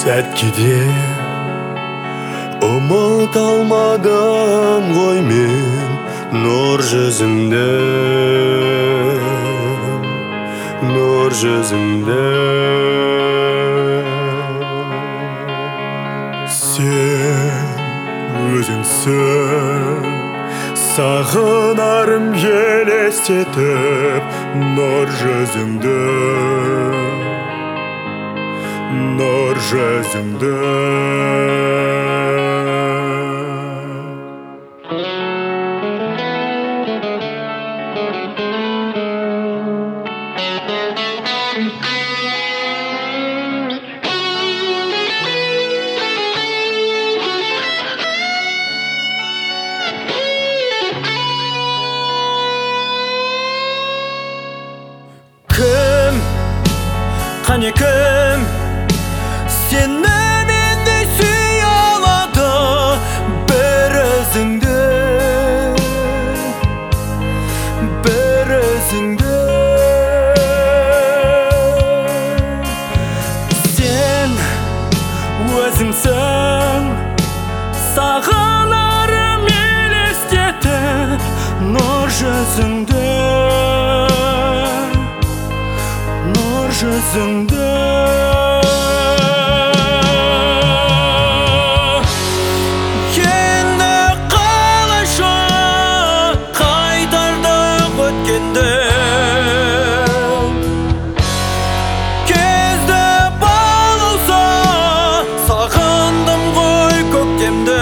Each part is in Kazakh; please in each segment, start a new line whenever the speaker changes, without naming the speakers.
сәткеде ұмыта алмадым ғой мен нұр жүзіңді, нұр жүзіңді. Сен өзіңсің, сағынарым елестетіп нұр жүзіңді, нұр жүзіңді.
Кім, қане кім сені мендей сүйе алады? Бір өзіңді, бір өзіңді. Сен өзіңсің, сағынарым елестетіп нұр жүзіңді, нұр жүзіңді. Енді қалайша қайтардық өткенді, кезді балауса сағындым ғой көктемді.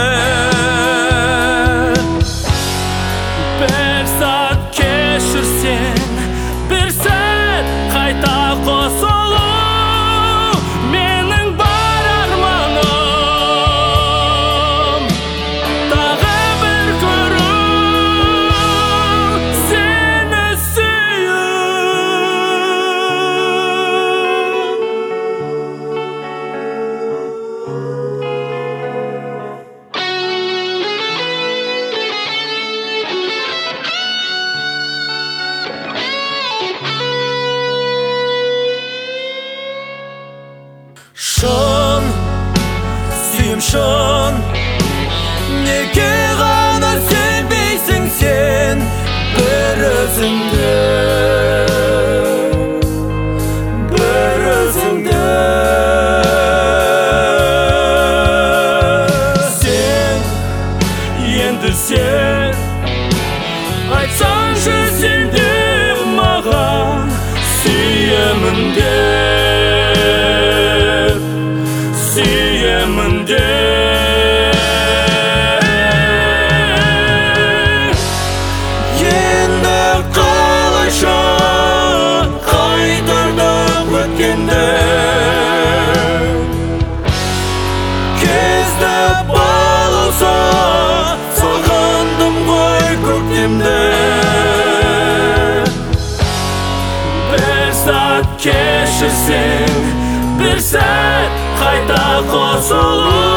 Бір сәт кешірсең, бір сәт қайта қосылу менің бар арманым. Тағы бір көру, сені сүю. Шын, сүйім шын, неге ғана сенбейсің сен бір өзіңді, бір өзіңді. Сен, енді сен айтсаңшы сен де маған сүйемін деп, сүйемін деп. Енді қалайша қайтардық өткенді, кезді балауса сағындым ғой көктемді. Бір сәт кешірсең, бір сәт қайта қосылу